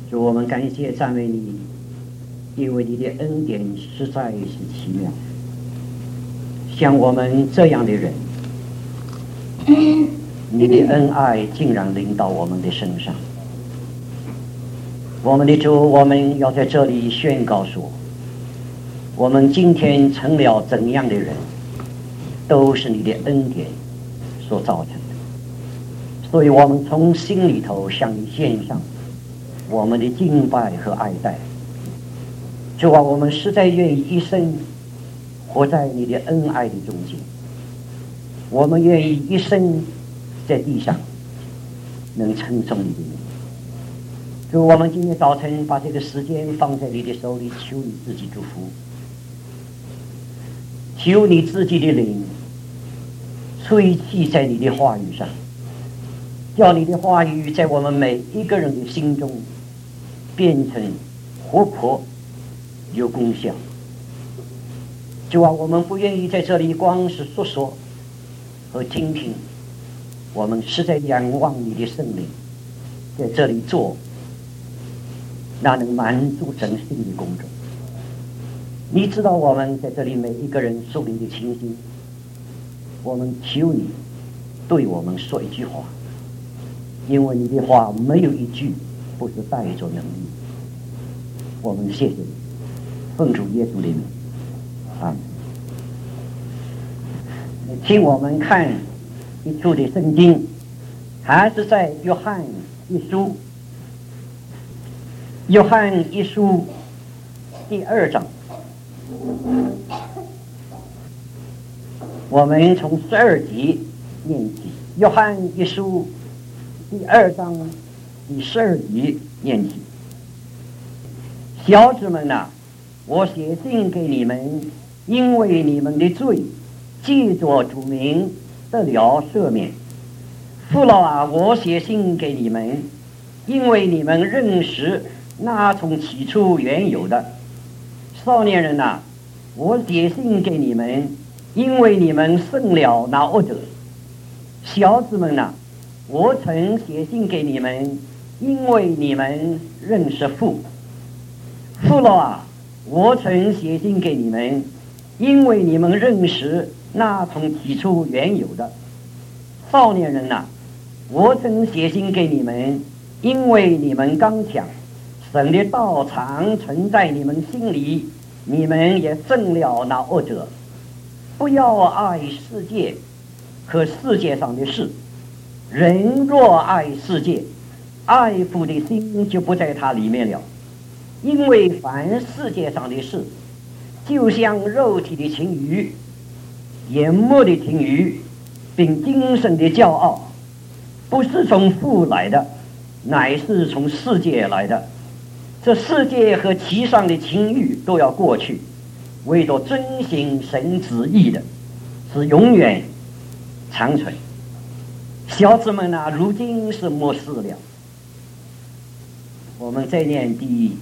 主，我们感谢赞美你，因为你的恩典实在是奇妙。像我们这样的人，你的恩爱竟然临到我们的身上。我们的主，我们要在这里宣告说，我们今天成了怎样的人，都是你的恩典所造成的。所以我们从心里头向你献上我们的敬拜和爱戴。主啊，我们实在愿意一生活在你的恩爱的中间，我们愿意一生在地上能称颂你的名。主，我们今天早晨把这个时间放在你的手里，求你自己祝福，求你自己的灵吹气在你的话语上，叫你的话语在我们每一个人的心中变成活泼有功效。主啊，我们不愿意在这里光是说说和听听，我们实在仰望你的圣灵在这里做那能满足神性的工作。你知道我们在这里每一个人属灵的情形，我们求你对我们说一句话，因为你的话没有一句不是带着能力。我们谢谢你，奉主耶稣的名，阿们。请我们看一处的圣经，还是在约翰一书，约翰一书第2章，我们从12节念起。约翰一书第2章第12节念起。小子们啊，我写信给你们，因为你们的罪借着主名得了赦免。父老啊，我写信给你们，因为你们认识那从起初原有的。少年人啊，我写信给你们，因为你们胜了那恶者。小子们啊，我曾写信给你们，因为你们认识父。父老啊，我曾写信给你们，因为你们认识那从起初原有的。少年人啊，我曾写信给你们，因为你们刚强，神的道常存在你们心里，你们也胜了那恶者。不要爱世界和世界上的事，人若爱世界，爱父的心就不在它里面了。因为凡世界上的事，就像肉体的情欲、眼目的情欲，并精神的骄傲，不是从父来的，乃是从世界来的。这世界和其上的情欲都要过去，唯独遵行神旨意的是永远长存。小子们啊，如今是末世了。我们再念第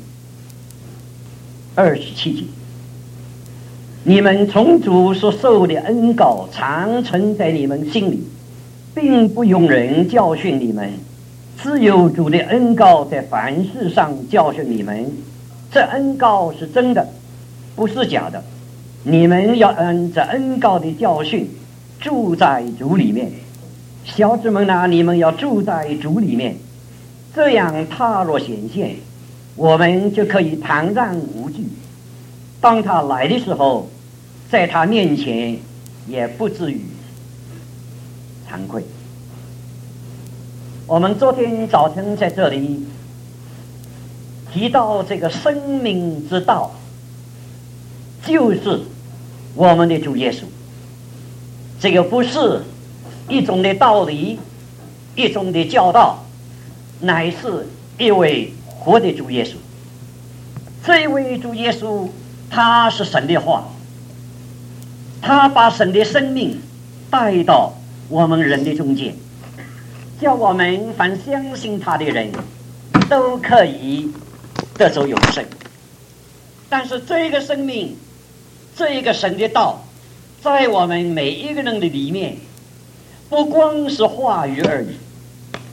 27节。你们从主所受的恩膏常存在你们心里，并不用人教训你们，只有主的恩膏在凡事上教训你们。这恩膏是真的，不是假的。你们要按这恩膏的教训住在主里面。小子们啊，你们要住在主里面，这样他若显现，我们就可以坦然无惧。当他来的时候，在他面前也不至于惭愧。我们昨天早晨在这里提到这个生命之道，就是我们的主耶稣。这个不是一种的道理，一种的教导，乃是一位活的主耶稣。这一位主耶稣，他是神的话，他把神的生命带到我们人的中间，叫我们凡相信他的人都可以得着永生。但是这个生命，这个神的道，在我们每一个人的里面，不光是话语而已，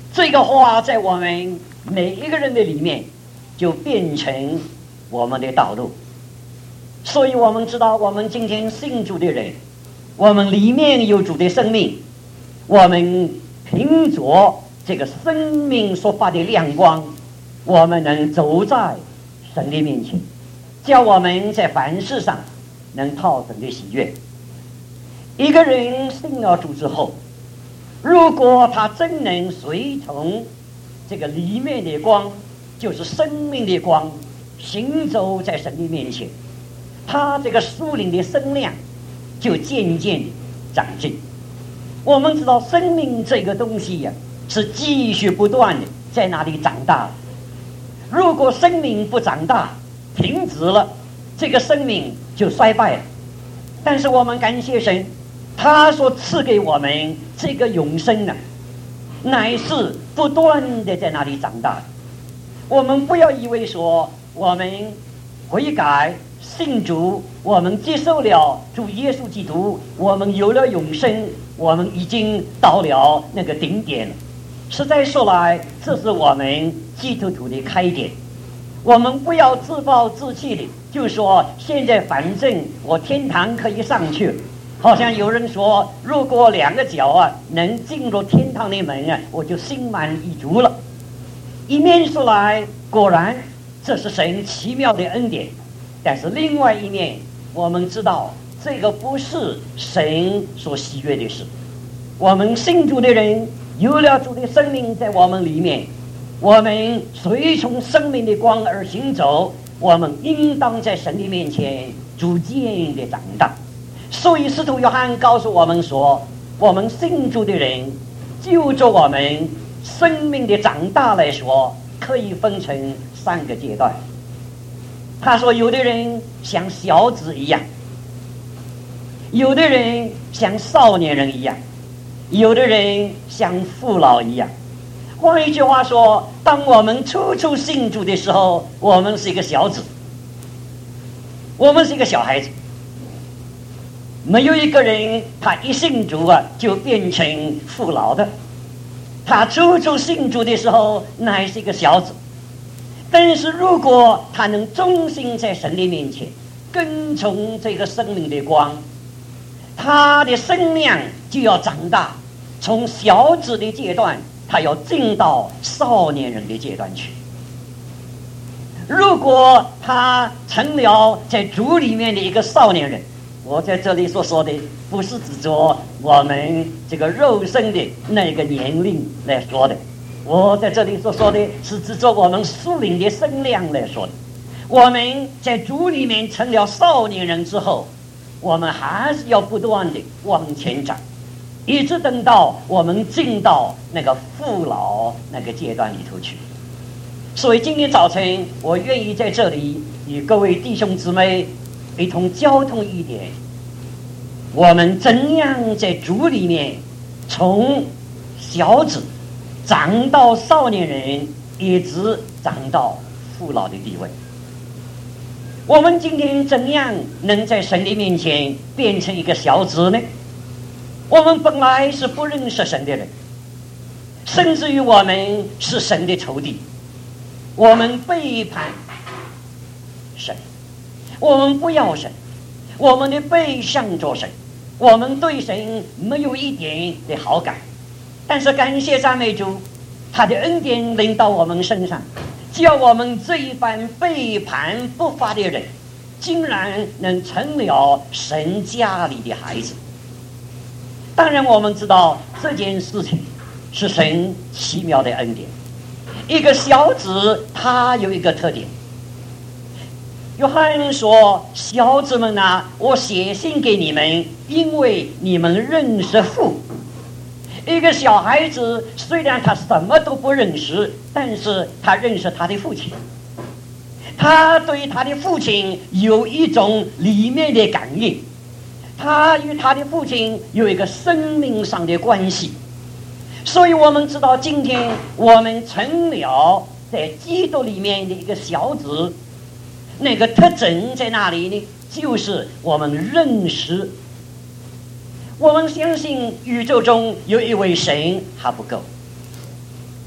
这个话在我们每一个人的里面就变成我们的道路。所以我们知道，我们今天信主的人，我们里面有主的生命，我们凭着这个生命所发的亮光，我们能走在神的面前，叫我们在凡事上能讨神的喜悦。一个人信了主之后，如果他真能随从这个里面的光，就是生命的光，行走在神的面前，他这个属灵的身量就渐渐地长进。我们知道生命这个东西呀，是继续不断的在那里长大的。如果生命不长大，停止了，这个生命就衰败了。但是我们感谢神，他所赐给我们这个永生呢，乃是不断的在那里长大的。我们不要以为说我们悔改信主，我们接受了主耶稣基督，我们有了永生，我们已经到了那个顶点了。实在说来，这是我们基督徒的开点。我们不要自暴自弃的就说现在反正我天堂可以上去，好像有人说如果2个脚能进入天堂的门我就心满意足了。一面说来，果然这是神奇妙的恩典，但是另外一面我们知道这个不是神所喜悦的事。我们信主的人有了主的生命在我们里面，我们随从生命的光而行走，我们应当在神的面前逐渐的长大。所以使徒约翰告诉我们说，我们信主的人就着我们生命的长大来说，可以分成3个阶段。他说有的人像小子一样，有的人像少年人一样，有的人像父老一样。换一句话说，当我们初信主的时候，我们是一个小子，我们是一个小孩子。没有一个人他一信主就变成父老的。他初信主的时候那还是一个小子，但是如果他能忠心在神的面前跟从这个生命的光，他的身量就要长大，从小子的阶段他要进到少年人的阶段去。如果他成了在主里面的一个少年人，我在这里所说的不是指着我们这个肉身的那个年龄来说的，我在这里所说的是指着我们属灵的身量来说的。我们在主里面成了少年人之后，我们还是要不断的往前长，一直等到我们进到那个父老那个阶段里头去。所以今天早晨我愿意在这里与各位弟兄姊妹一同交通一点，我们怎样在主里面从小子长到少年人，一直长到父老的地位。我们今天怎样能在神的面前变成一个小子呢？我们本来是不认识神的人，甚至于我们是神的仇敌，我们背叛神，我们不要神，我们的背向着神，我们对神没有一点的好感。但是感谢赞美主，他的恩典临到我们身上，叫我们这一番背叛不法的人竟然能成了神家里的孩子。当然我们知道这件事情是神奇妙的恩典。一个小子他有一个特点，约翰说，小子们啊，我写信给你们，因为你们认识父。一个小孩子虽然他什么都不认识，但是他认识他的父亲，他对他的父亲有一种里面的感应，他与他的父亲有一个生命上的关系。所以我们知道今天我们成了在基督里面的一个小子，那个特征在哪里呢？就是我们认识，我们相信宇宙中有一位神还不够，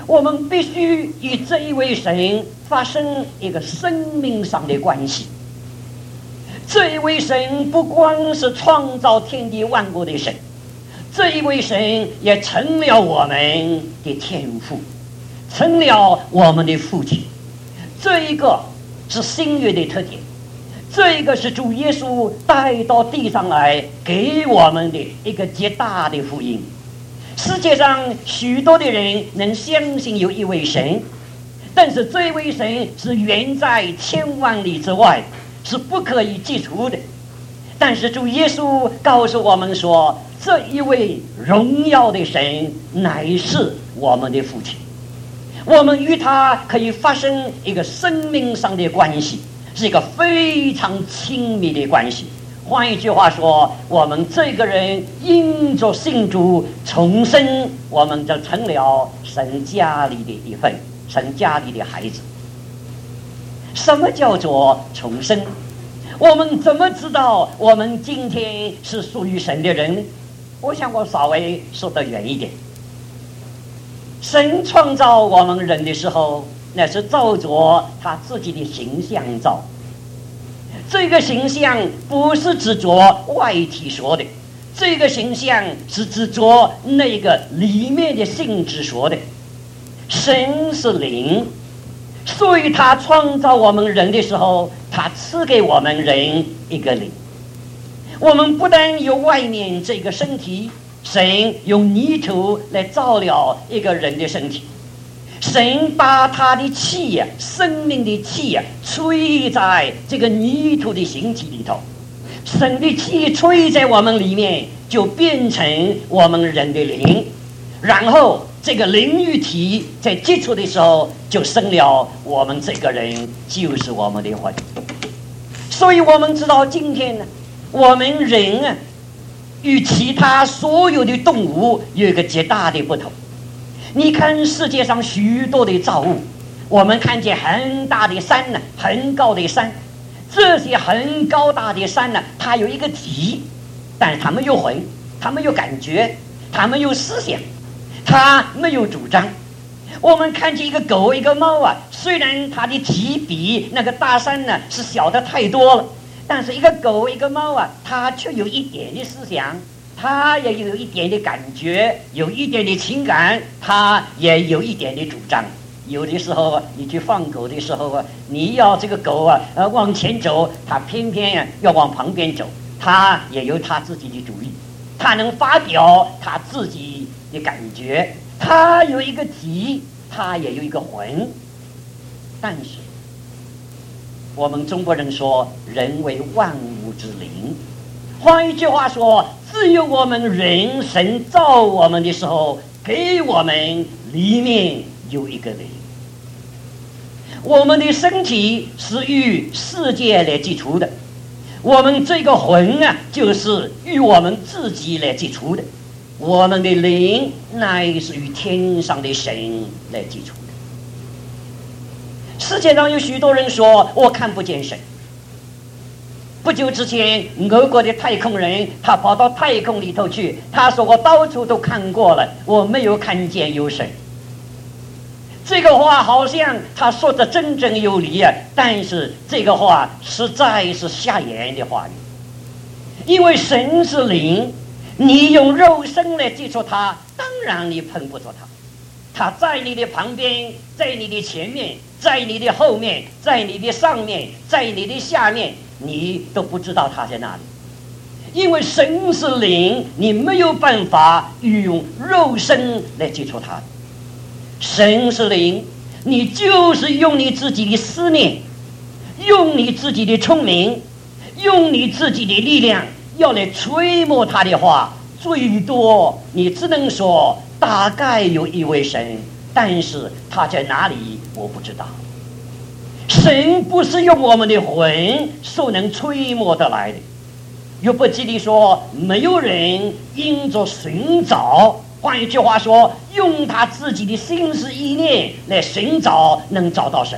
我们必须与这一位神发生一个生命上的关系。这一位神不光是创造天地万物的神，这一位神也成了我们的天父，成了我们的父亲。这一个是新约的特点，这一个是主耶稣带到地上来给我们的一个极大的福音。世界上许多的人能相信有一位神，但是这位神是远在千万里之外，是不可以记除的。但是主耶稣告诉我们说，这一位荣耀的神乃是我们的父亲，我们与他可以发生一个生命上的关系，是一个非常亲密的关系。换一句话说，我们这个人因着信主重生，我们就成了神家里的一份，神家里的孩子。什么叫做重生？我们怎么知道我们今天是属于神的人呢？我想我稍微说得远一点。神创造我们人的时候，那是照着他自己的形象造。这个形象不是指着外体说的，这个形象是指着那个里面的性质说的。神是灵，所以他创造我们人的时候，他赐给我们人一个灵。我们不但有外面这个身体，神用泥土来造了一个人的身体，神把他的气呀，生命的气呀，吹在这个泥土的形体里头。神的气吹在我们里面，就变成我们人的灵，然后这个灵与体在接触的时候，就生了我们这个人，就是我们的魂。所以我们知道今天呢，我们人啊，与其他所有的动物有一个极大的不同。你看世界上许多的造物，我们看见很大的山呢，很高的山，这些很高大的山呢，它有一个体，但是它没有魂，它没有感觉，它没有思想，它没有主张。我们看见一个狗一个猫啊，虽然它的体比那个大山呢是小的太多了，但是一个狗一个猫啊，它却有一点的思想，它也有一点的感觉，有一点的情感，它也有一点的主张。有的时候你去放狗的时候啊，你要这个狗啊往前走，它偏偏要往旁边走，它也有它自己的主意，它能发表它自己的感觉，它有一个体，它也有一个魂。但是我们中国人说人为万物之灵，换一句话说，只有我们人神造我们的时候，给我们里面有一个灵。我们的身体是与世界来接触的，我们这个魂啊，就是与我们自己来接触的，我们的灵乃是与天上的神来接触的。世界上有许多人说我看不见神。不久之前，俄国的太空人他跑到太空里头去，他说我到处都看过了，我没有看见有神。这个话好像他说的真正有理啊，但是这个话实在是瞎眼的话语。因为神是灵，你用肉身来接触他，当然你碰不着他。他在你的旁边，在你的前面，在你的后面，在你的上面，在你的下面，你都不知道他在哪里。因为神是灵，你没有办法用肉身来接触他。神是灵，你就是用你自己的思念，用你自己的聪明，用你自己的力量要来揣摩他的话，最多你只能说大概有一位神，但是他在哪里我不知道。神不是用我们的魂所能揣摩得来的。约伯记里说，没有人因着寻找，换一句话说，用他自己的心思意念来寻找，能找到神。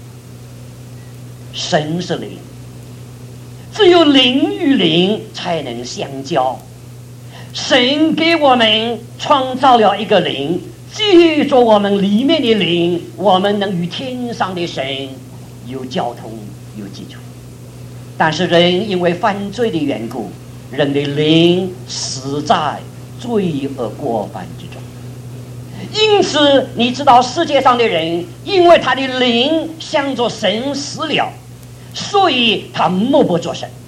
神是灵，只有灵与灵才能相交。神给我们创造了一个灵， 借着我们里面的灵，我们能与天上的神有交通有基础。但是人因为犯罪的缘故，人的灵死在罪恶过犯之中。因此你知道世界上的人因为他的灵向着神死了，所以他默不作声，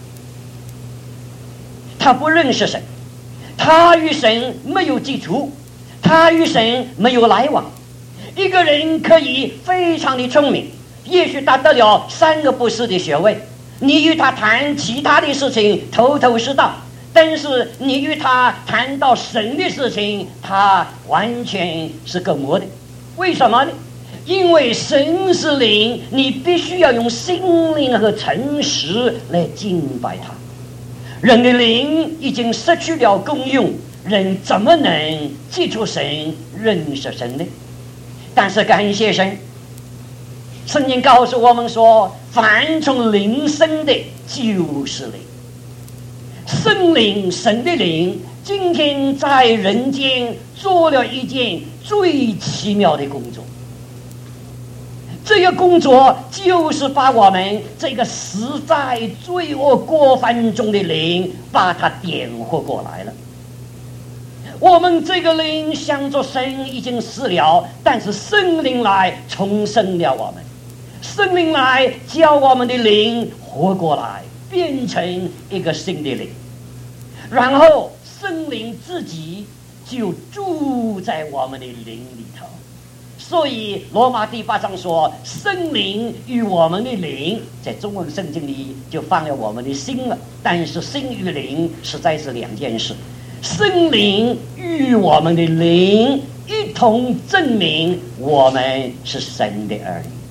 他不认识神，他与神没有基础，他与神没有来往。一个人可以非常的聪明，也许他得了3个博士的学位，你与他谈其他的事情头头是道，但是你与他谈到神的事情，他完全是隔膜的。为什么呢？因为神是灵，你必须要用心灵和诚实来敬拜他。人的灵已经失去了功用，人怎么能接触神、认识神呢？但是感谢神，圣经告诉我们说，凡从灵生的就是灵。圣灵，神的灵，今天在人间做了一件最奇妙的工作。这个工作就是把我们这个死在罪恶过犯中的灵，把它点活过来了。我们这个灵向着神已经死了，但是圣灵来重生了我们，圣灵来叫我们的灵活过来，变成一个新的灵，然后圣灵自己就住在我们的灵里头。所以罗马第8章说，圣灵与我们的灵，在中文圣经里就放了我们的心了，但是心与灵实在是2件事。圣灵与我们的灵一同证明我们是神的儿女。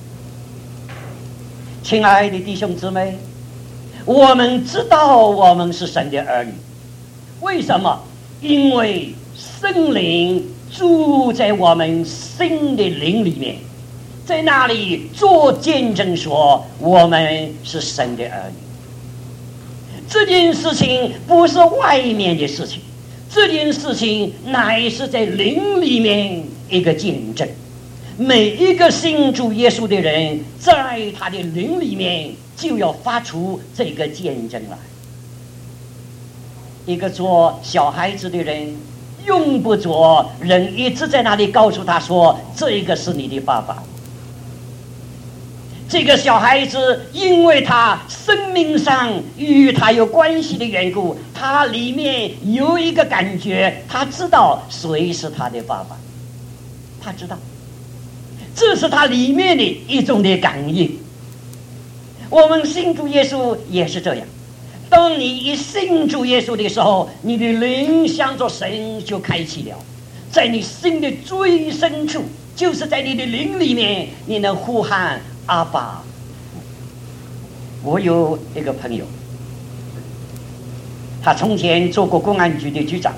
亲爱的弟兄姊妹，我们知道我们是神的儿女，为什么？因为圣灵住在我们心的灵里面，在那里做见证说我们是神的儿女。这件事情不是外面的事情，这件事情乃是在灵里面一个见证。每一个信主耶稣的人，在他的灵里面就要发出这个见证来。一个做小孩子的人，用不着人一直在那里告诉他说这个是你的爸爸。这个小孩子因为他生命上与他有关系的缘故，他里面有一个感觉，他知道谁是他的爸爸，他知道，这是他里面的一种的感应。我们信主耶稣也是这样，当你一信主耶稣的时候，你的灵向着神就开启了，在你心的最深处，就是在你的灵里面，你能呼喊阿爸。我有一个朋友，他从前做过公安局的局长，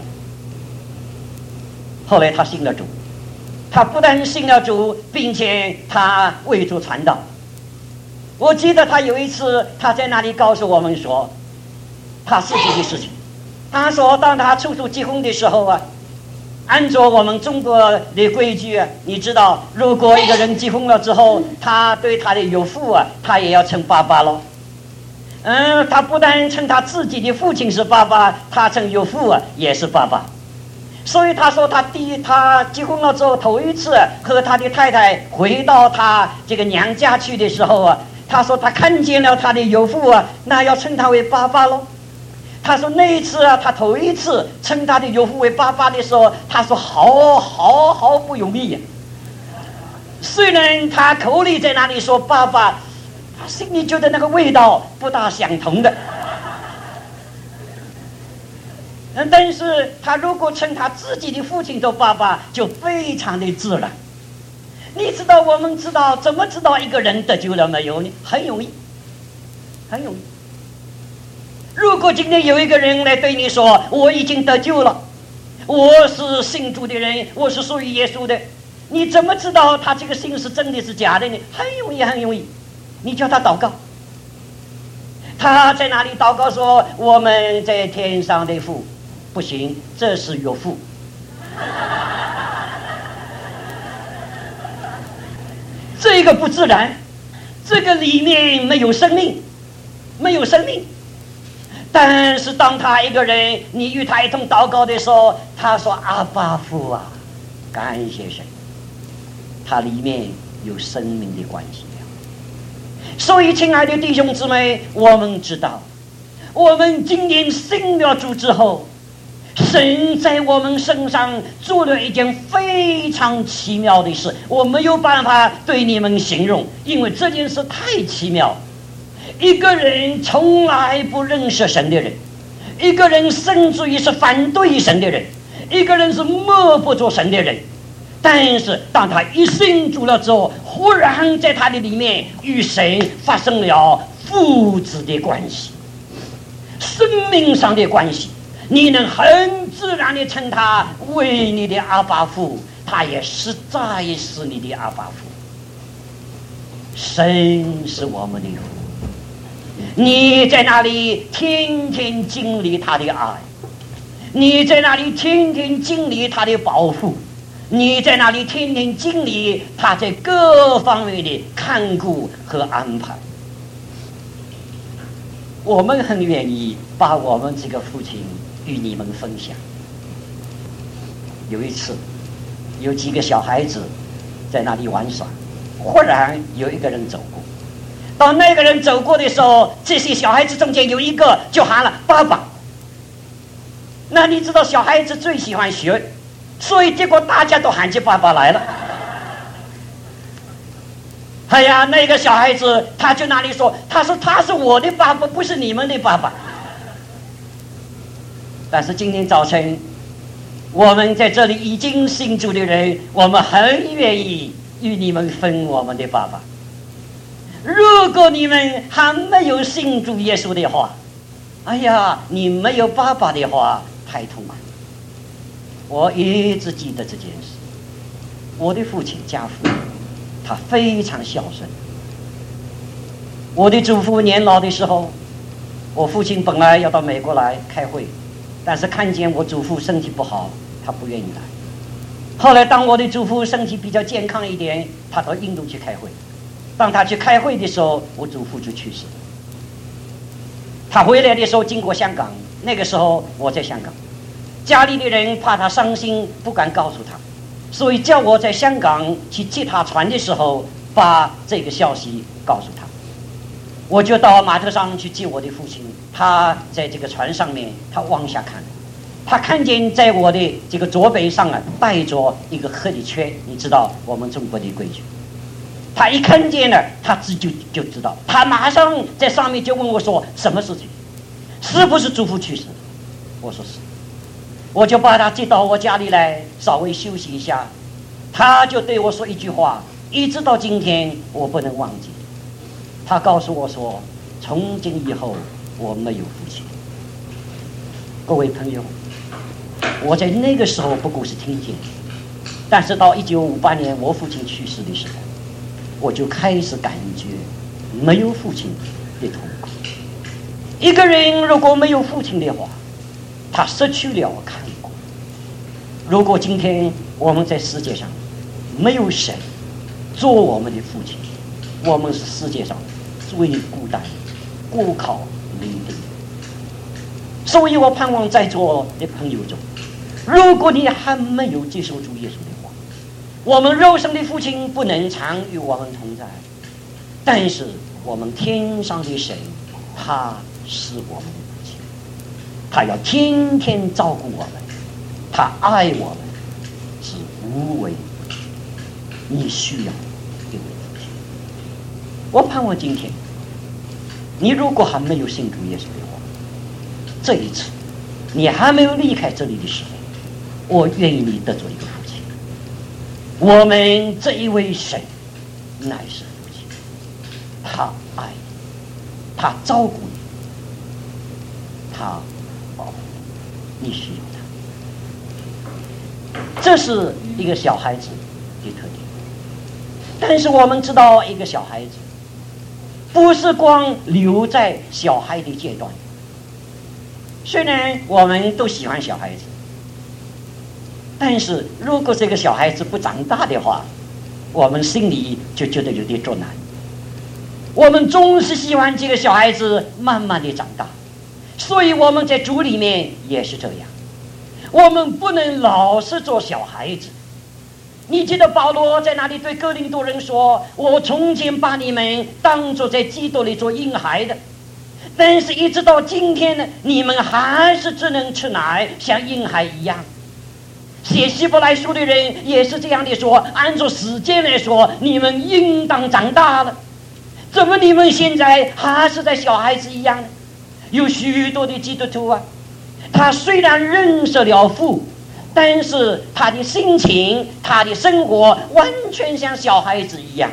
后来他信了主。他不但信了主，并且他为主传道。我记得他有一次，他在那里告诉我们说他自己的事情。他说当他初次结婚的时候啊，按照我们中国的规矩啊，你知道，如果一个人结婚了之后，他对他的有父啊，他也要称爸爸了。他不但称他自己的父亲是爸爸，他称有父啊也是爸爸。所以他说他结婚了之后，头一次和他的太太回到他这个娘家去的时候啊，他说他看见了他的有父啊，那要称他为爸爸咯。他说那一次啊，他头一次称他的有父为爸爸的时候，他说好不容易呀。虽然他口里在那里说爸爸，他心里觉得那个味道不大相同的。但是他如果称他自己的父亲做爸爸，就非常的自然。你知道，我们知道怎么知道一个人得救了没有呢？很容易，很容易。如果今天有一个人来对你说我已经得救了，我是信主的人，我是属于耶稣的，你怎么知道他这个信是真的是假的呢？很容易，很容易。你叫他祷告，他在哪里祷告说我们在天上的父，不行，这是有父。 这个不自然，这个里面没有生命，没有生命。但是当他一个人，你与他一同祷告的时候，他说阿爸父啊，感谢神，他里面有生命的关系。所以亲爱的弟兄姊妹，我们知道我们今年信了主之后，神在我们身上做了一件非常奇妙的事，我没有办法对你们形容，因为这件事太奇妙。一个人从来不认识神的人，一个人甚至于是反对神的人，一个人是默不作声的人，但是当他一信主了之后，忽然在他的里面与神发生了父子的关系，生命上的关系，你能很自然地称他为你的阿爸父，他也实在是你的阿爸父。神是我们的父，你在那里天天经历他的爱，你在那里天天经历他的保护，你在那里天天经历他在各方面的看顾和安排。我们很愿意把我们这个父亲与你们分享。有一次有几个小孩子在那里玩耍，忽然有一个人走过，当那个人走过的时候，这些小孩子中间有一个就喊了爸爸。那你知道小孩子最喜欢学，所以结果大家都喊起爸爸来了。哎呀，那个小孩子他就那里说，他说他是我的爸爸，不是你们的爸爸。但是今天早晨我们在这里已经信主的人，我们很愿意与你们分我们的爸爸。如果你们还没有信主耶稣的话，哎呀，你没有爸爸的话太痛苦。我一直记得这件事。我的父亲家父他非常孝顺。我的祖父年老的时候，我父亲本来要到美国来开会，但是看见我祖父身体不好，他不愿意来。后来当我的祖父身体比较健康一点，他到印度去开会。当他去开会的时候，我祖父就去世了。他回来的时候经过香港，那个时候我在香港，家里的人怕他伤心，不敢告诉他，所以叫我在香港去接他船的时候把这个消息告诉他。我就到码头上去接我的父亲，他在这个船上面，他往下看，他看见在我的这个左背上带着一个黑的圈，你知道我们中国的规矩。他一看见了，他就知道，他马上在上面就问我说什么事情，是不是祖父去世了？我说是。我就把他接到我家里来稍微休息一下，他就对我说一句话，一直到今天我不能忘记。他告诉我说，从今以后我没有父亲。各位朋友，我在那个时候不过是听见，但是到1958年我父亲去世的时候，我就开始感觉没有父亲的痛苦。一个人如果没有父亲的话，他失去了看顾。如果今天我们在世界上没有神做我们的父亲，我们是世界上最孤单孤靠伶仃。所以我盼望在座的朋友中，如果你还没有接受主耶稣的话，我们肉身的父亲不能常与我们同在，但是我们天上的神他是我们的父亲，他要天天照顾我们，他爱我们，是无微不至。你需要一位父亲。我盼望今天你如果还没有信主耶稣的话，这一次你还没有离开这里的时候，我愿意你得做一个父亲。我们这一位神乃是父亲，他爱你，他照顾你，他保护你，你需要他。这是一个小孩子的特点。但是我们知道，一个小孩子不是光留在小孩的阶段。虽然我们都喜欢小孩子，但是如果这个小孩子不长大的话， 我们心里就觉得有点作难。我们总是希望这个小孩子慢慢的长大，所以我们在主里面也是这样，我们不能老是做小孩子。你记得保罗在那里对哥林多人说，我从前把你们当作在基督里做婴孩的，但是一直到今天呢，你们还是只能吃奶，像婴孩一样。写希伯来书的人也是这样的说，按照时间来说，你们应当长大了，怎么你们现在还是在小孩子一样呢？有许多的基督徒啊，他虽然认识了父，但是他的心情，他的生活完全像小孩子一样。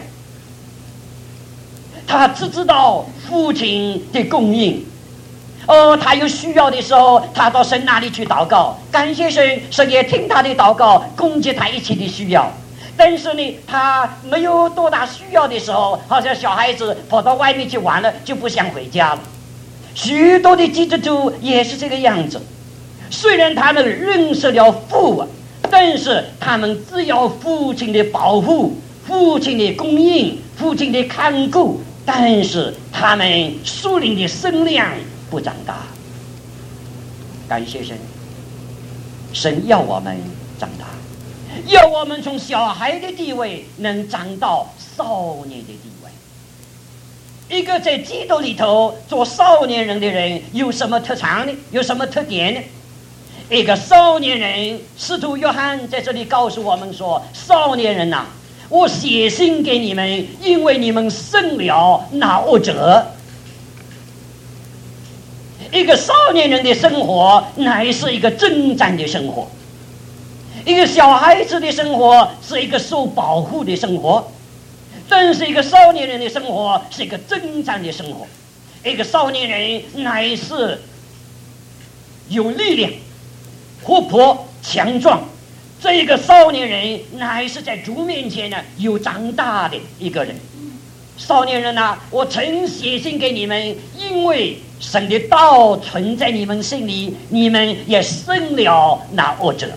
他只知道父亲的供应，他有需要的时候，他到神那里去祷告，感谢神，神也听他的祷告，供给他一切的需要。但是呢，他没有多大需要的时候，好像小孩子跑到外面去玩了，就不想回家了。许多的基督徒也是这个样子，虽然他们认识了父，但是他们只要父亲的保护，父亲的供应，父亲的看顾，但是他们属灵的身量不长大。感谢神，神要我们长大，要我们从小孩的地位能长到少年的地位。一个在基督里头做少年人的人有什么特长呢？有什么特点呢？一个少年人，使徒约翰在这里告诉我们说，少年人啊，我写信给你们，因为你们胜了那恶者。一个少年人的生活乃是一个征战的生活，一个小孩子的生活是一个受保护的生活，但是一个少年人的生活是一个征战的生活。一个少年人乃是有力量、活泼、强壮，这个少年人乃是在主面前呢有长大的一个人。少年人啊，我曾写信给你们，因为神的道存在你们心里，你们也胜了那恶者。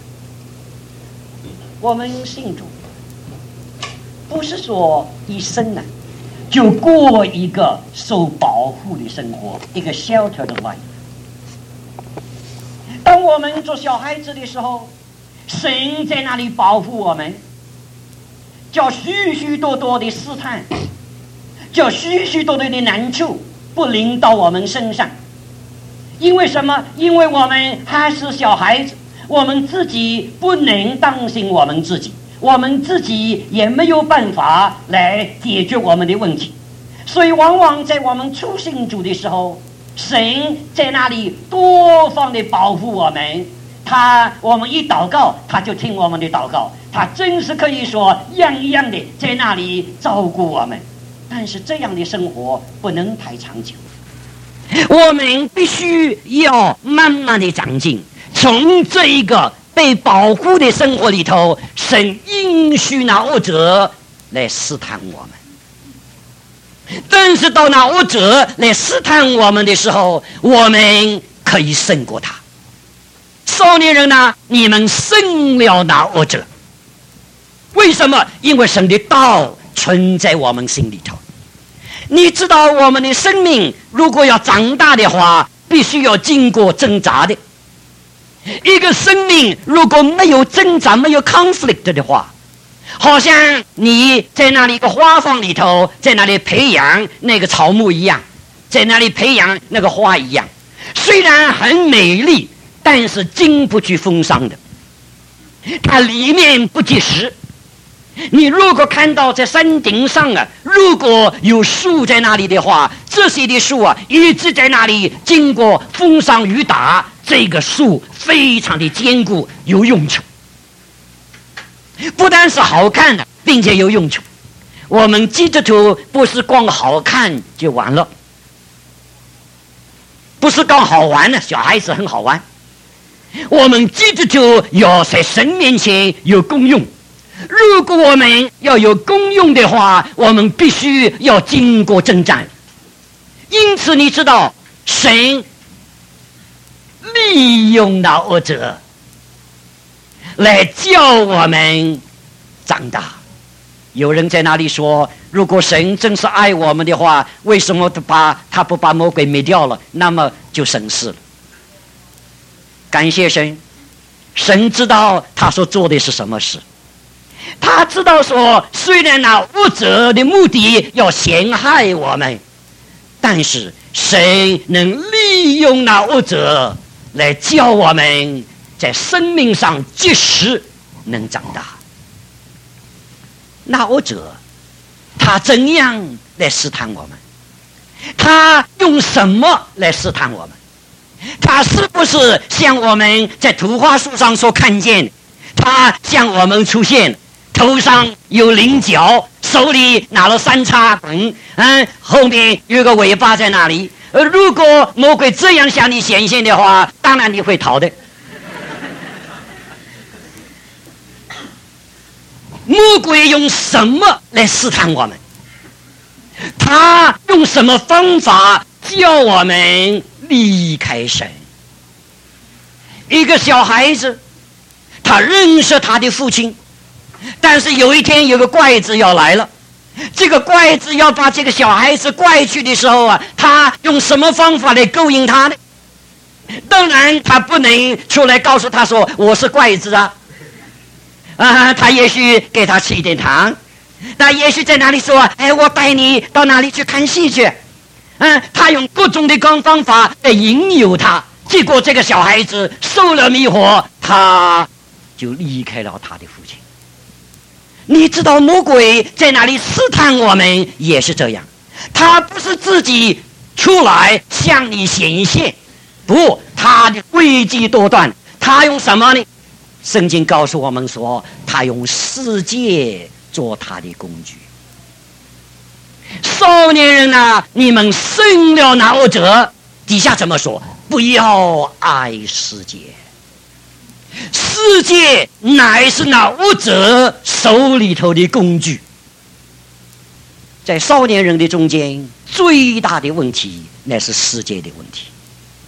我们信主不是说一生呢就过一个受保护的生活，一个 sheltered life。当我们做小孩子的时候，神在那里保护我们，叫许许多多的试探，叫许许多多的难处不临到我们身上。因为什么？因为我们还是小孩子，我们自己不能当心我们自己，我们自己也没有办法来解决我们的问题。所以往往在我们初信主的时候，神在那里多方的保护我们，我们一祷告他就听我们的祷告，他真是可以说样样的在那里照顾我们。但是这样的生活不能太长久，我们必须要慢慢的长进，从这一个被保护的生活里头，神允许那恶者来试探我们，但是到那恶者来试探我们的时候，我们可以胜过他。少年人呢，你们胜了那恶者。为什么？因为神的道存在我们心里头。你知道我们的生命如果要长大的话，必须要经过挣扎的。一个生命如果没有挣扎，没有 conflict 的话，好像你在那里一个花房里头，在那里培养那个草木一样，在那里培养那个花一样，虽然很美丽，但是经不起风霜的，它里面不结实。你如果看到在山顶上啊，如果有树在那里的话，这些的树啊一直在那里经过风霜雨打，这个树非常的坚固，有用处。不但是好看的，并且有用处。我们基督徒不是光好看就完了，不是光好玩的，小孩子很好玩。我们基督徒要在神面前有功用。如果我们要有功用的话，我们必须要经过征战。因此你知道，神利用那恶者来教我们长大。 有人在那里说，如果神真是爱我们的话，为什么他不把魔鬼灭掉了，那么就省事了。感谢神，神知道他所做的是什么事。他知道说，虽然那恶者的目的要陷害我们，但是神能利用那恶者来教我们在生命上及时能长大。那恶者他怎样来试探我们？他用什么来试探我们？他是不是像我们在图画书上所看见，他向我们出现，头上有菱角，手里拿了3叉棍，后面有个尾巴在那里。如果魔鬼这样向你显现的话，当然你会逃的。魔鬼用什么来试探我们？他用什么方法叫我们离开神？一个小孩子，他认识他的父亲，但是有一天有个怪子要来了，这个怪子要把这个小孩子怪去的时候他用什么方法来勾引他呢？当然他不能出来告诉他说我是怪子他也许给他吃一点糖，他也许在那里说我带你到哪里去看戏去，他用各种的方法来引诱他，结果这个小孩子受了迷惑，他就离开了他的父亲。你知道魔鬼在那里试探我们也是这样，他不是自己出来向你显现，不，他的诡计多端。他用什么呢？圣经告诉我们说，他用世界做他的工具。少年人你们胜了那恶者，底下怎么说？不要爱世界，世界乃是那恶者手里头的工具。在少年人的中间，最大的问题乃是世界的问题。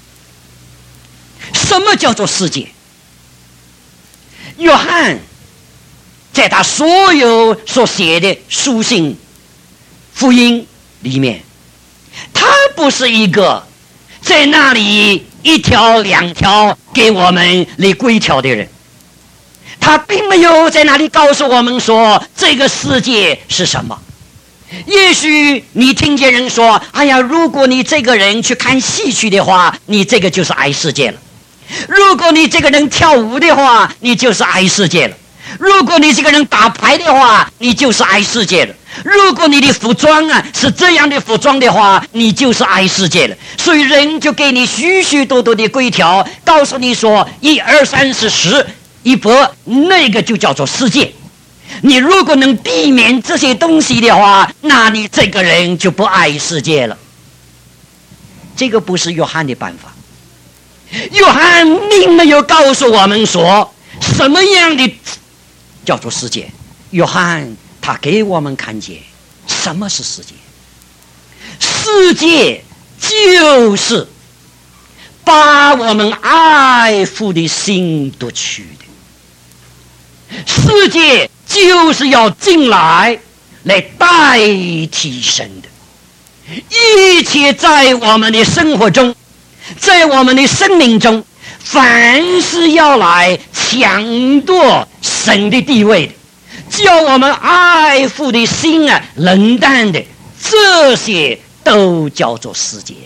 什么叫做世界？约翰在他所有所写的书信福音里面，他不是一个在那里1条2条给我们立规条的人，他并没有在那里告诉我们说这个世界是什么。也许你听见人说，哎呀，如果你这个人去看戏曲的话，你这个就是爱世界了；如果你这个人跳舞的话，你就是爱世界了；如果你这个人打牌的话，你就是爱世界了；如果你的服装是这样的服装的话，你就是爱世界了。所以人就给你许许多多的规条，告诉你说1、2、3、4、10、100，那个就叫做世界。你如果能避免这些东西的话，那你这个人就不爱世界了。这个不是约翰的办法。约翰并没有告诉我们说什么样的叫做世界。约翰他给我们看见什么是世界。世界就是把我们爱父的心夺去的。世界就是要进来代替神的。一切在我们的生活中，在我们的生命中，凡是要来抢夺神的地位的，叫我们爱父的心冷淡的，这些都叫做世界。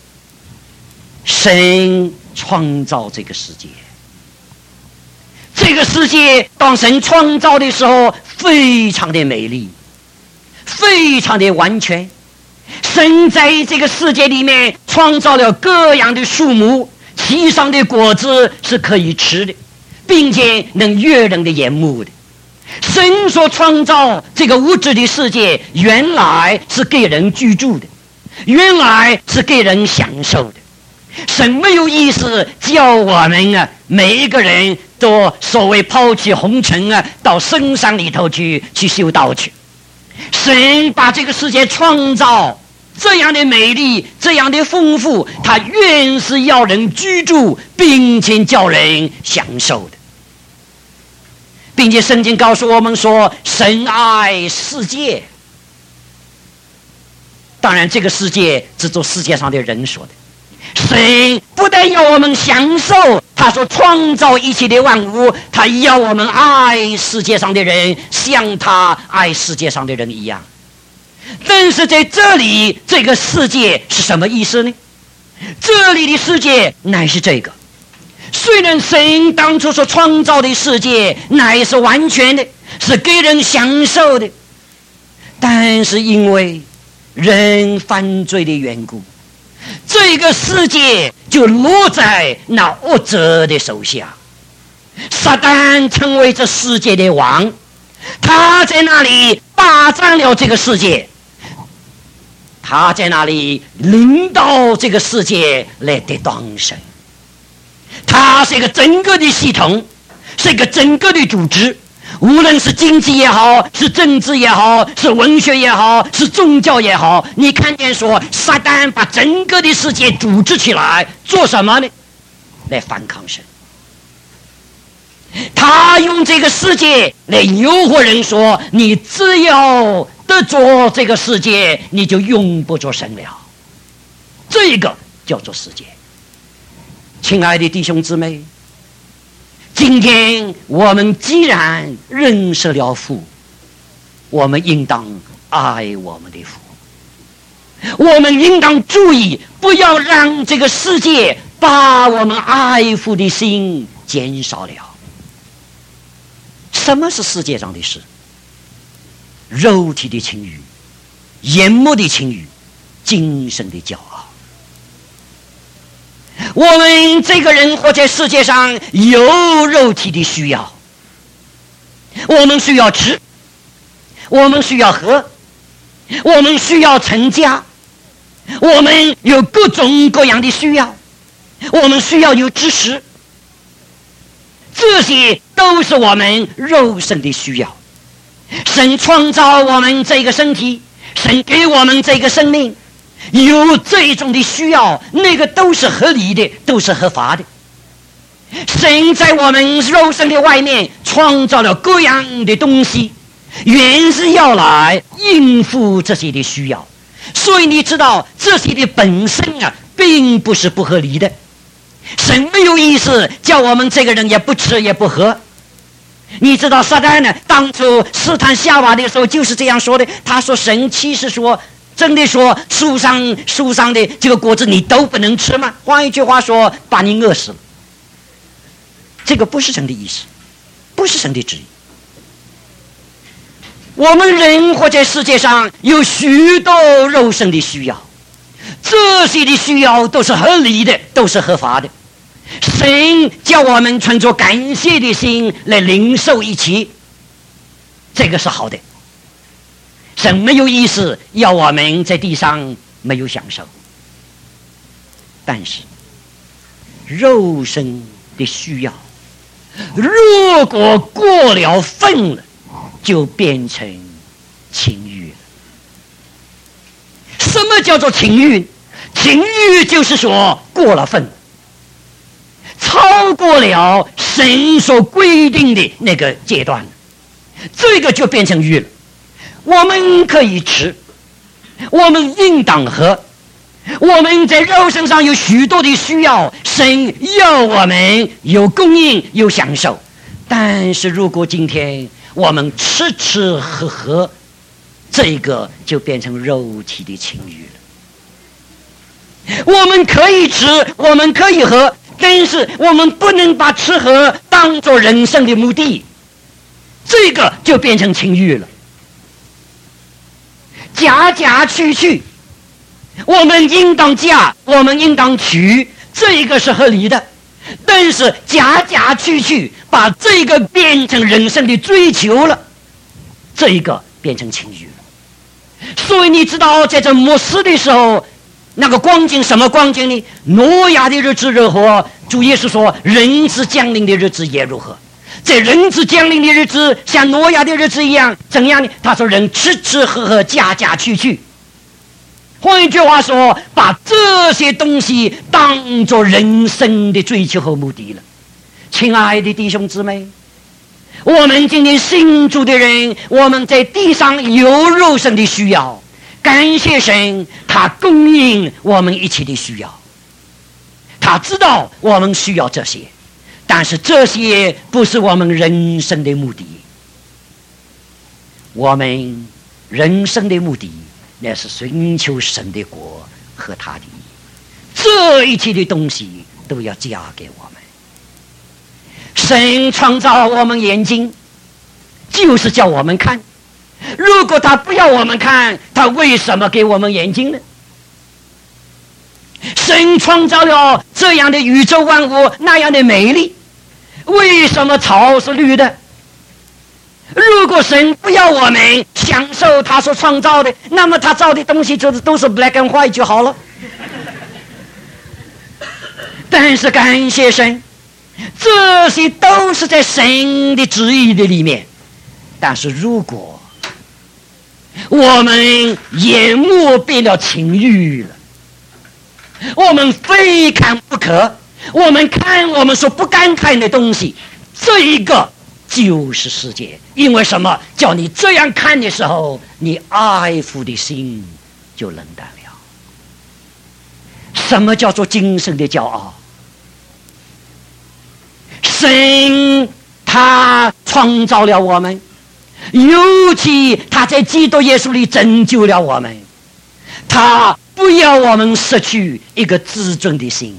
神创造这个世界，这个世界当神创造的时候非常的美丽，非常的完全。神在这个世界里面创造了各样的树木，其上的果子是可以吃的，并且能悦人的眼目的。神所创造这个物质的世界，原来是给人居住的，原来是给人享受的。神没有意思叫我们每一个人都所谓抛弃红尘到深山里头去修道去。神把这个世界创造这样的美丽，这样的丰富，他原是要人居住并且叫人享受的。 并且圣经告诉我们说，神爱世界。当然这个世界只做世界上的人说的，神不但要我们享受他所创造一切的万物，他要我们爱世界上的人，像他爱世界上的人一样。但是在这里，这个世界是什么意思呢？这里的世界乃是这个，虽然神当初所创造的世界乃是完全的，是给人享受的，但是因为人犯罪的缘故，这个世界就落在那恶者的手下。撒旦成为这世界的王，他在那里霸占了这个世界，他在那里领导这个世界来得当神。他是一个整个的系统，是一个整个的组织，无论是经济也好，是政治也好，是文学也好，是宗教也好，你看见说撒旦把整个的世界组织起来做什么呢？来反抗神。他用这个世界来诱惑人说，你只要得着这个世界，你就永不做神了。这个叫做世界。亲爱的弟兄姊妹，今天我们既然认识了父，我们应当爱我们的父，我们应当注意，不要让这个世界把我们爱父的心减少了。什么是世界上的事？肉体的情欲，眼目的情欲，精神的骄傲。我们这个人活在世界上有肉体的需要，我们需要吃，我们需要喝，我们需要成家，我们有各种各样的需要，我们需要有知识，这些都是我们肉身的需要。神创造我们这个身体，神给我们这个生命，有这种的需要，那个都是合理的，都是合法的。神在我们肉身的外面创造了各样的东西，原是要来应付这些的需要。所以你知道，这些的本身啊，并不是不合理的。神没有意思叫我们这个人也不吃也不喝。你知道撒旦呢，当初试探夏娃的时候就是这样说的，他说神其实说真的说树上的这个果子你都不能吃吗？换一句话说，把你饿死了。这个不是神的意思，不是神的旨意。我们人活在世界上有许多肉身的需要，这些的需要都是合理的，都是合法的。神叫我们存着感谢的心来领受一切，这个是好的。神没有意思要我们在地上没有享受，但是肉身的需要如果过了分了，就变成情欲了。什么叫做情欲？情欲就是说过了分，超过了神所规定的那个阶段，这个就变成欲了。我们可以吃，我们应当喝，我们在肉身上有许多的需要，神要我们有供应有享受。但是如果今天我们吃吃喝喝，这个就变成肉体的情欲了。我们可以吃，我们可以喝，但是我们不能把吃喝当作人生的目的，这个就变成情欲了。嫁嫁娶娶，我们应当嫁，我们应当娶，这个是合理的。但是嫁嫁娶娶把这个变成人生的追求了，这个变成情欲了。所以你知道在这末世的时候，那个光景什么光景呢？挪亚的日子如何，主耶稣说人子降临的日子也如何。在人子降临的日子像挪亚的日子一样，怎样呢？他说人吃吃喝喝，嫁嫁娶娶。换一句话说，把这些东西当作人生的追求和目的了。亲爱的弟兄姊妹， 我们今天信主的人，我们在地上有肉身的需要，感谢神，他供应我们一切的需要。他知道我们需要这些，但是这些不是我们人生的目的。我们人生的目的那是寻求神的国和他的义，这一切的东西都要加给我们。神创造我们眼睛，就是叫我们看。如果他不要我们看，他为什么给我们眼睛呢？神创造了这样的宇宙万物，那样的美丽，为什么草是绿的？如果神不要我们享受他所创造的，那么他造的东西就是都是 black and white 就好了。但是感谢神，这些都是在神的旨意的里面。但是如果我们眼目变了情欲了，我们非看不可，我们看我们所不敢看的东西，这一个就是世界。因为什么？叫你这样看的时候，你爱父的心就冷淡了。什么叫做今生的骄傲？神他创造了我们，尤其他在基督耶稣里拯救了我们，他不要我们失去一个自尊的心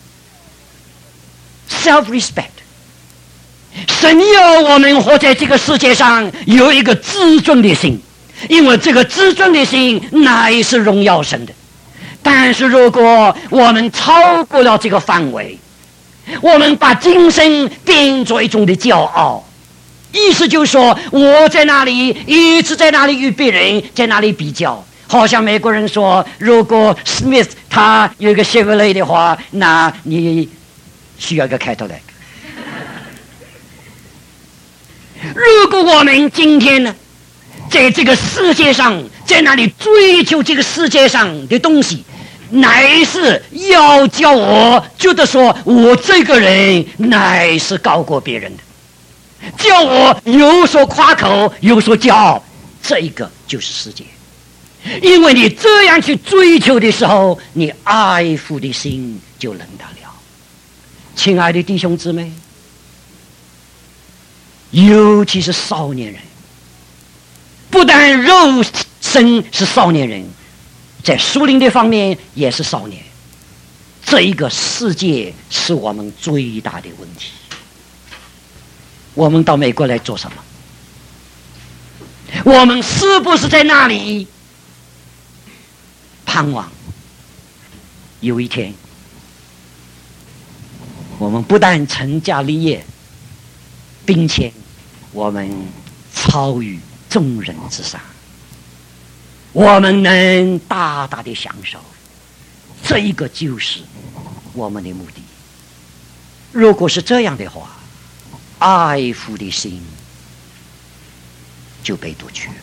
self-respect。 神要我们活在这个世界上有一个自尊的心，因为这个自尊的心乃是荣耀神的。但是如果我们超过了这个范围，我们把今生变作一种的骄傲，意思就是说我在那里一直在那里与别人在那里比较。好像美国人说，如果 Smith 他有一个 Chevrolet 的话，那你需要一个 Cadillac。如果我们今天呢，在这个世界上，在那里追求这个世界上的东西，乃是要叫我觉得说我这个人乃是高过别人的，叫我有所夸口，有所骄傲，这一个就是世界。因为你这样去追求的时候，你爱父的心就冷淡了。亲爱的弟兄姊妹，尤其是少年人，不但肉身是少年人，在属灵的方面也是少年。这一个世界是我们最大的问题。我们到美国来做什么？我们是不是在那里盼望有一天，我们不但成家立业，并且我们超于众人之上，我们能大大的享受，这一个就是我们的目的。如果是这样的话，爱父的心就被夺去了。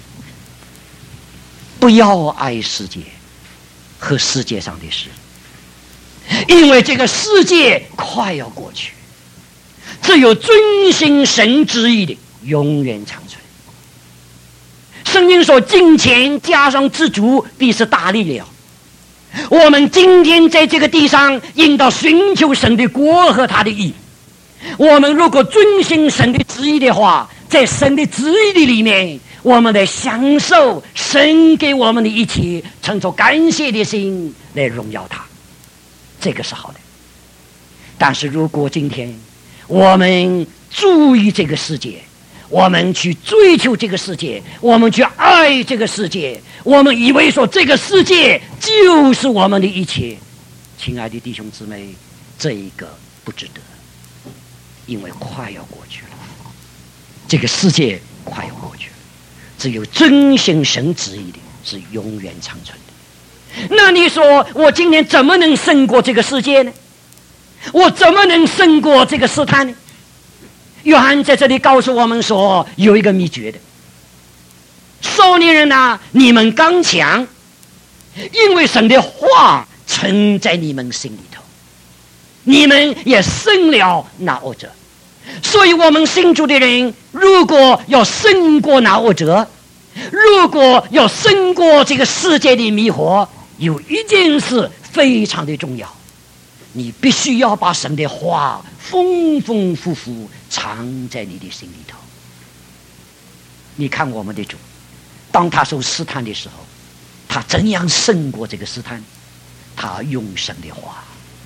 不要爱世界和世界上的事，因为这个世界快要过去，只有遵行神旨意的永远长存。圣经说，金钱加上知足必是大力量。我们今天在这个地上应当寻求神的国和他的义。我们如果遵行神的旨意的话，在神的旨意的里面，我们来享受神给我们的一切，存着感谢的心来荣耀他，这个是好的。但是如果今天我们注意这个世界，我们去追求这个世界，我们去爱这个世界，我们以为说这个世界就是我们的一切，亲爱的弟兄姊妹，这一个不值得，因为快要过去了，这个世界快要过去了，只有遵行神旨意的是永远长存的。那你说我今天怎么能胜过这个世界呢？我怎么能胜过这个试探呢？约翰在这里告诉我们说，有一个秘诀的。少年人啊，你们刚强，因为神的话存在你们心里头，你们也胜了那恶者。 所以我们信主的人，如果要胜过那恶者，如果要胜过这个世界的迷惑，有一件事非常的重要，你必须要把神的话丰丰富富藏在你的心里头。你看我们的主，当他受试探的时候，他怎样胜过这个试探？他用神的话。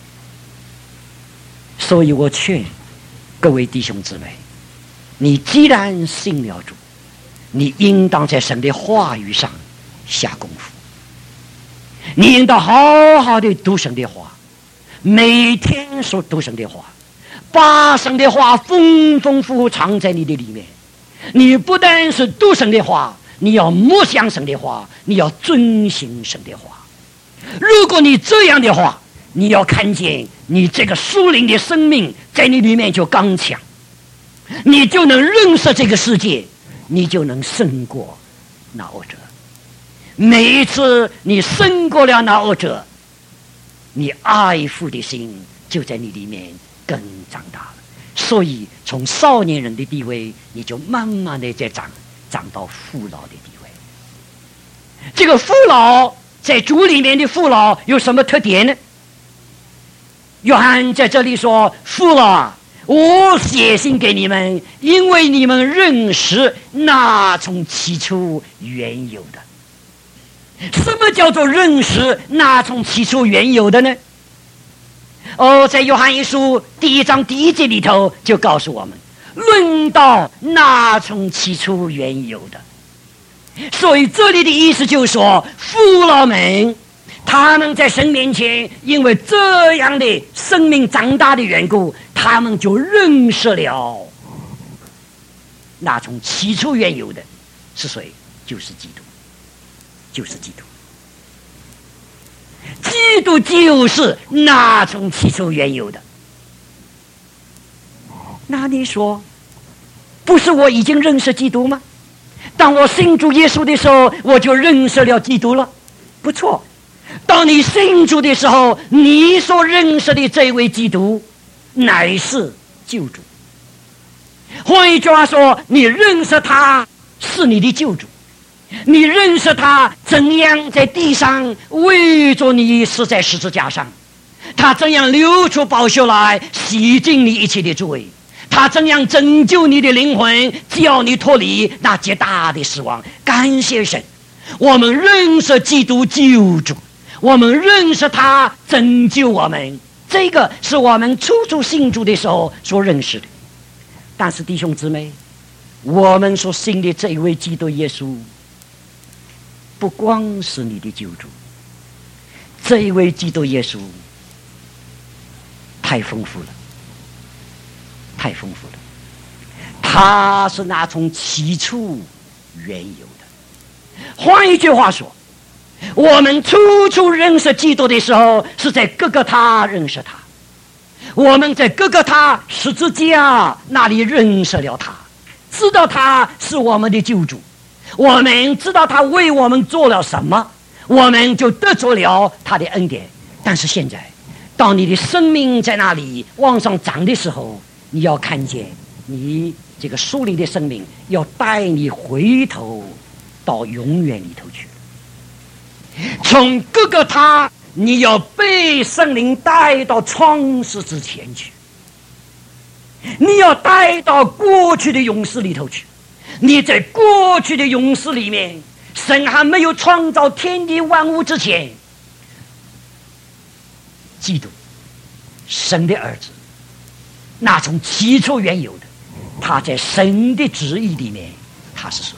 所以我劝各位弟兄姊妹，你既然信了主，你应当在神的话语上下功夫，你应当好好的读神的话，每天所读神的话，把神的话丰丰富富藏在你的里面。你不但是读神的话，你要默想神的话，你要遵行神的话。如果你这样的话，你要看见你这个属灵的生命在你里面就刚强，你就能认识这个世界，你就能胜过那恶者。每一次你胜过了那恶者，你爱父的心就在你里面更长大了。所以从少年人的地位，你就慢慢的在长到父老的地位。这个父老在主里面的父老有什么特点呢？约翰在这里说，父老，我写信给你们，因为你们认识那从起初原有的。什么叫做认识那从起初原有的呢？在约翰一书第1章第1节里头就告诉我们，论到那从起初原有的。所以这里的意思就是说，父老们他们在神面前，因为这样的生命长大的缘故，他们就认识了那从起初原有的是谁？就是基督，就是基督。基督就是那从起初原有的。那你说，不是我已经认识基督吗？当我信主耶稣的时候，我就认识了基督了。不错，当你信主的时候，你所认识的这位基督乃是救主。换一句话说，你认识他是你的救主，你认识他怎样在地上为着你死在十字架上，他怎样流出宝血来洗净你一切的罪，他怎样拯救你的灵魂，叫你脱离那极大的死亡。感谢神，我们认识基督救主，我们认识他拯救我们，这个是我们初信主的时候所认识的。但是弟兄姊妹，我们所信的这一位基督耶稣不光是你的救主，这一位基督耶稣太丰富了，太丰富了。他是那从起初原有的。换一句话说，我们初认识基督的时候，是在各个他认识他，我们在各个他十字架那里认识了他，知道他是我们的救主，我们知道他为我们做了什么，我们就得着了他的恩典。但是现在，当你的生命在那里往上涨的时候，你要看见你这个属灵的生命要带你回头到永远里头去。从各个他，你要被圣灵带到创世之前去，你要带到过去的勇士里头去。你在过去的勇士里面，神还没有创造天地万物之前，基督神的儿子，那从起初原有的，他在神的旨意里面，他是谁？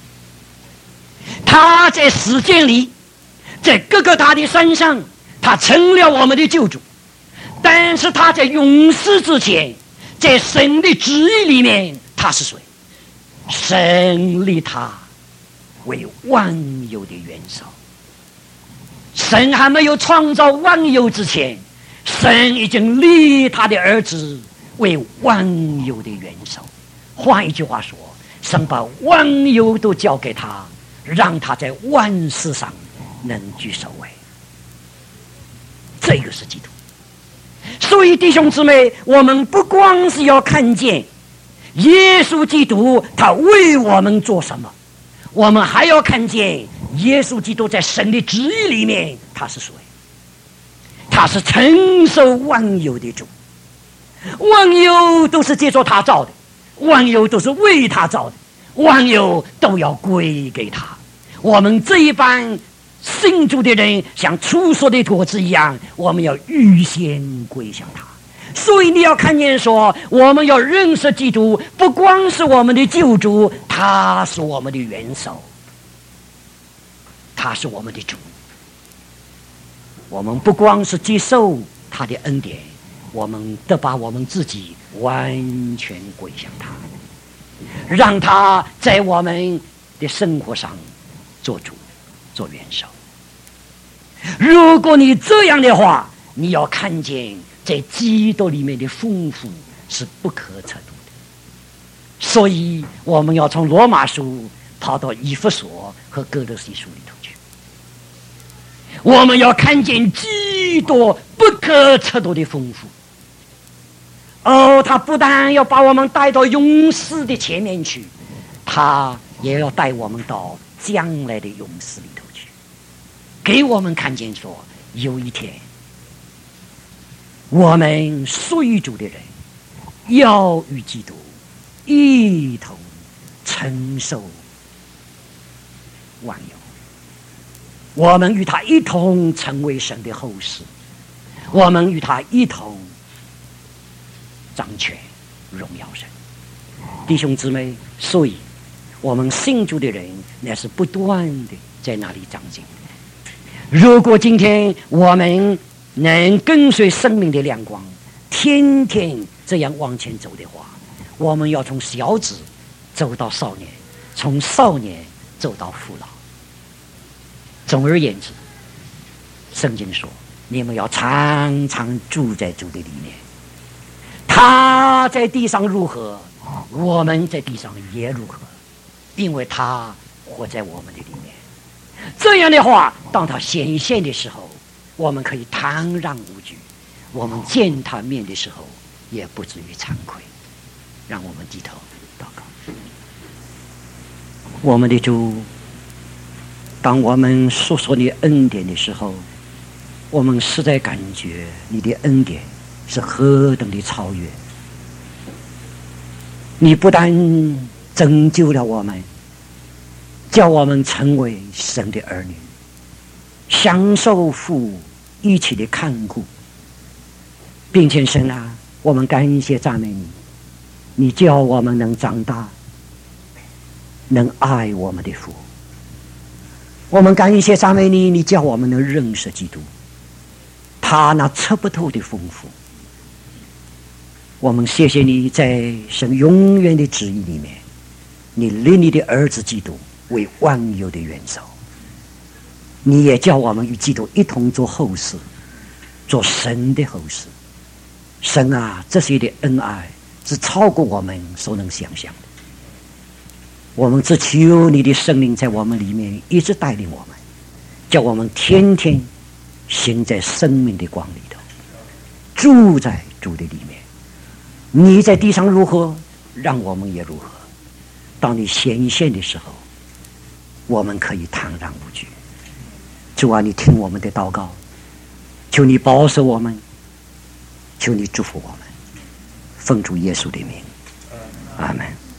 他在时间里，在各个他的身上，他成了我们的救主。但是他在永世之前，在神的旨意里面，他是谁？神立他为万有的元首。神还没有创造万有之前，神已经立他的儿子为万有的元首。换一句话说，神把万有都交给他，让他在万事上能居首位。这个是基督。 所以弟兄姊妹，我们不光是要看见耶稣基督他为我们做什么，我们还要看见耶稣基督在神的旨意里面他是谁。他是承受万有的主，万有都是借着他造的，万有都是为他造的，万有都要归给他。我们这一班信主的人像初熟的果子一样，我们要预先归向他。所以你要看见说，我们要认识基督，不光是我们的救主，他是我们的元首，他是我们的主。我们不光是接受他的恩典，我们得把我们自己完全归向他，让他在我们的生活上做主做元首。如果你这样的话，你要看见在基督里面的丰富是不可测度的。所以我们要从罗马书跑到以弗所和哥罗西书里头去，我们要看见基督不可测度的丰富。他不但要把我们带到永世的前面去，他也要带我们到将来的永世里头去，给我们看见说，有一天我们属于主的人要与基督一同承受万有，我们与他一同成为神的后世，我们与他一同掌权荣耀神。弟兄姊妹，所以我们信主的人那是不断的在那里长进。如果今天我们能跟随生命的亮光，天天这样往前走的话，我们要从小子走到少年，从少年走到父老。总而言之，圣经说，你们要常常住在主的里面，他在地上如何，我们在地上也如何，因为他活在我们的里面。这样的话，当他显现的时候，我们可以坦然无惧，我们见他面的时候也不至于惭愧。让我们低头祷告。我们的主，当我们诉说你恩典的时候，我们实在感觉你的恩典是何等的超越。你不但拯救了我们，叫我们成为神的儿女，享受父一起的看顾，并且神啊，我们感谢赞美你，你叫我们能长大，能爱我们的父。我们感谢赞美你，你叫我们能认识基督，他那测不透的丰富。我们谢谢你在神永远的旨意里面，你立你的儿子基督为万有的元首，你也叫我们与基督一同做后世，做神的后世。神啊，这些的恩爱是超过我们所能想象的。我们只求你的圣灵在我们里面一直带领我们，叫我们天天行在生命的光里头，住在主的里面。你在地上如何，让我们也如何。当你显现的时候，我们可以坦然无惧。主啊，你听我们的祷告，求你保守我们，求你祝福我们，奉主耶稣的名，阿们。